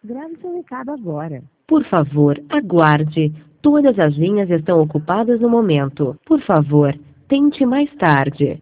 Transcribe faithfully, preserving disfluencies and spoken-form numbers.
Grave seu recado agora. Por favor, aguarde. Todas as linhas estão ocupadas no momento. Por favor, tente mais tarde.